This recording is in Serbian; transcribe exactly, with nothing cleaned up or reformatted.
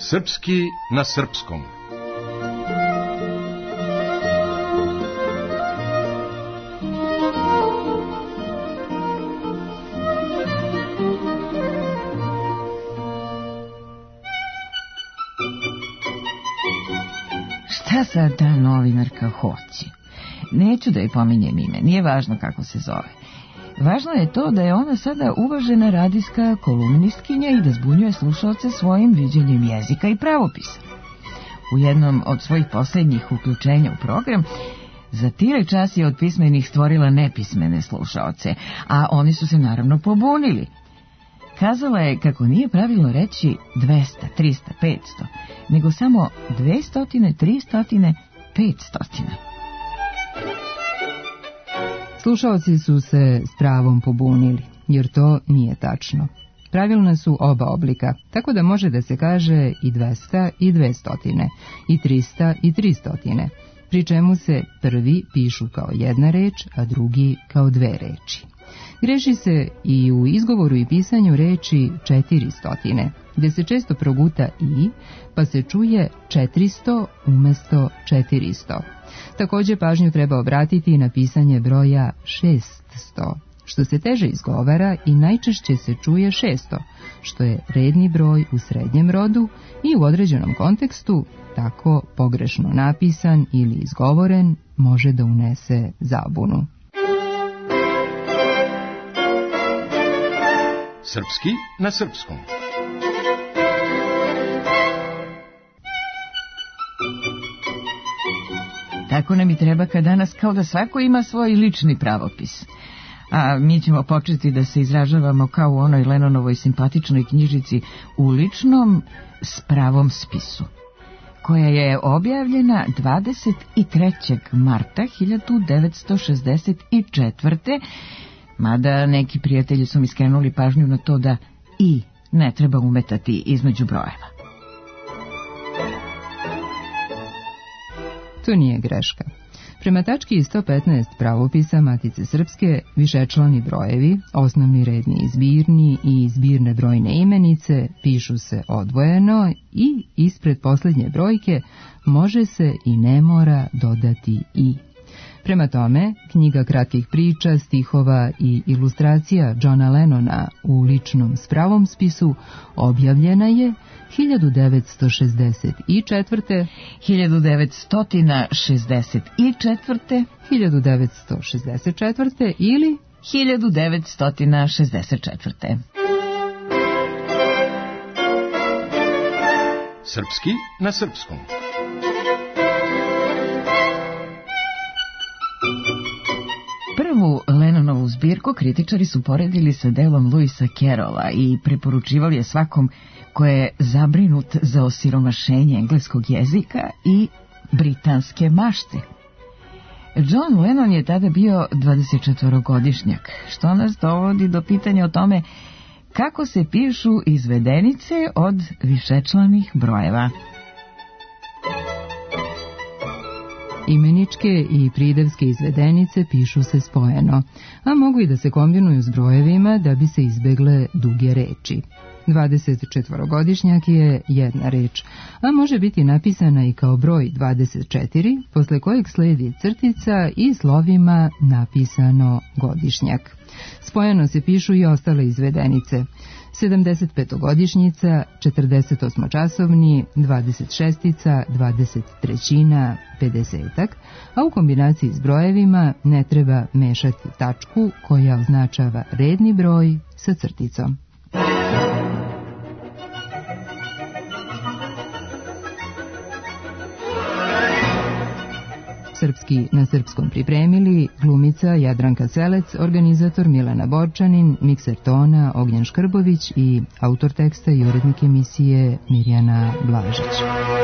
Srpski na srpskom. Šta sad ta novinarka hoće? Neću da joj pominjem ime, nije važno kako se zove. Važno je to da je ona sada uvažena radijska kolumnistkinja i da zbunjuje slušalce svojim viđenjem jezika i pravopisa. U jednom od svojih posljednjih uključenja u program za tire čas je od pismenih stvorila nepismene slušalce, a oni su se naravno pobunili. Kazala je kako nije pravilo reći dvesta, trista, petsto, nego samo dvesta, trista, petsto. Slušalci su se s pravom pobunili, jer to nije tačno. Pravilna su oba oblika, tako da može da se kaže i dvesta i dvestotine, i trista i tristotine, pri čemu se prvi pišu kao jedna reč, a drugi kao dve reči. Greši se i u izgovoru i pisanju reči četiristotine, gde se često proguta i, pa se čuje četristo umesto četiristo. Također pažnju treba obratiti na pisanje broja šeststo, što se teže izgovara i najčešće se čuje šesto, što je redni broj u srednjem rodu i u određenom kontekstu tako pogrešno napisan ili izgovoren može da unese zabunu. Srpski na srpskom. Tako nam i treba kad danas, kao da svako ima svoj lični pravopis. A mi ćemo početi da se izražavamo kao u onoj Lennonovoj simpatičnoj knjižici U ličnom spravom spisu, koja je objavljena dvadeset trećeg marta hiljadu devetsto šezdeset četvrte. Mada neki prijatelji su mi skrenuli pažnju na to da i ne treba umetati između brojeva. To nije greška. Prema tački sto petnaest pravopisa Matice Srpske, višečlani brojevi, osnovni redni i zbirni i zbirne brojne imenice pišu se odvojeno i ispred posljednje brojke može se i ne mora dodati i. Prema tome, knjiga kratkih priča, stihova i ilustracija Johna Lennona U ličnom spravom spisu objavljena je hiljadu devetsto šezdeset četvrte. hiljadu devetsto šezdeset četvrte. hiljadu devetsto šezdeset četvrte ili hiljadu devetsto šezdeset četvrte. Srpski na srpskom. Prvu Lennonovu zbirku kritičari su poredili sa delom Lewisa Carrolla i preporučivali je svakom ko je zabrinut za osiromašenje engleskog jezika i britanske mašte. John Lennon je tada bio dvadesetčetvorogodišnjak, što nas dovodi do pitanja o tome kako se pišu izvedenice od višečlanih brojeva. Imeničke i pridevske izvedenice pišu se spojeno, a mogu i da se kombinuju s brojevima da bi se izbegle duge reči. dvadesetčetvorogodišnjak je jedna reč, a može biti napisana i kao broj dvadeset četiri, posle kojeg sledi crtica i slovima napisano godišnjak. Spojeno se pišu i ostale izvedenice. sedamdesetpetogodišnjica, četrdesetosmočasovni, dvadeset šestica, dvadeset trećina, pedesetak, a u kombinaciji s brojevima ne treba mešati tačku koja označava redni broj sa crticom. Srpski na srpskom pripremili glumica Jadranka Selec, organizator Milena Borčanin, mikser tona Ognjen Škrbović i autor teksta i urednik emisije Mirjana Blažić.